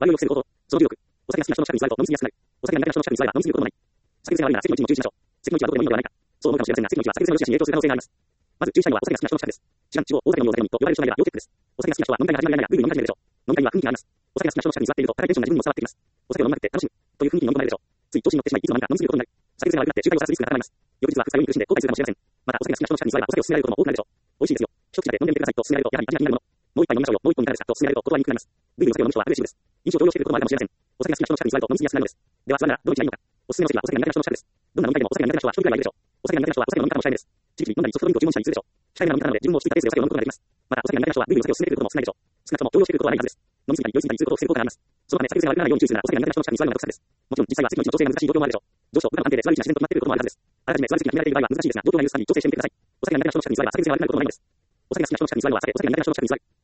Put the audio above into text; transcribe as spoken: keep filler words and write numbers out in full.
培養を抑制る方法。そのじゅうろく。お酒が好きな人の近くに座ると飲みすぎやすくなる。お酒が苦手な人の近くに座れば飲みすぎることもない。酒癖が悪いなら席の位置も注意しましょう。席の位置はどこでもいいのではないか。そう思うかもしれませんが、席の位置は酒癖の良し悪しに影響する可能性があります。まず注意したいのはお酒が好きな人の近くです。知らん、中央、大酒飲みをお酒飲みと呼ばれる人がいれば要チェックです。お酒が好きな人は飲み会が始まる前にぐいぐい飲み始めるでしょう。飲み会には雰囲気があります。お酒が好きな人の近くに座っていると高いテンションが自分にも伝わってきます。お酒を飲まなくて楽しむという雰囲気に飲み込まれるでしょう。つい調子に乗ってしまい、いつの間にか飲みすぎることになる。酒癖が悪くなって仲介をさすリスクが高まります。翌日は二日酔いに苦しんで後悔するかもしれません。また、お酒が好きな人の近くに座ればお酒を勧められることも多くなるでしょう。美味しいですよ。一口だけ飲んでみてくださいと勧められるとやはり味が気になるもの。もう一杯飲みましょうよ。もう一本いかがですかと勧められると断りにくくなります。ぐいぐいお酒を飲む人はアグレッシブです。飲酒を強要していることもあるかもしれません。お酒が好きな人の近くに座ると飲みすぎやすくなるのです。では座るならどの位置がいいのか。おすすめの席はお酒が苦手な人の近くです。どんな飲み会でもお酒が苦手な人は一人くらいはいるでしょう。お酒が苦手な人はお酒の飲み方も控えめです。ちびちび飲んだりソフトドリンクを注文したりするでしょう。控えめな飲み方なので自分も落ち着いたペースでお酒を飲むことができます。またお酒が苦手な人はぐいぐいお酒を進めてくることも少ないでしょう。少なくとも強要してくることはないはずです。飲みすぎたり酔いすぎたりすることを防ぐ効果があります。そのため酒癖が悪くならないように注意するならお酒が苦手な人の近くに座るのが得策です。もちろん実際は席の位置の調整が難しい状況もあるでしょう。上司と部下の関係で座る位置が自然と決まってくることもあるはずです。あらかじめ座る席が決められている場合は難しいですが、状況が許す限り調整してみてください。お酒が苦手な人の近くに座れば酒癖が悪くなることもないのです。お酒が好きな人の近くに座るのは酒、お酒が苦手な人の近くに座る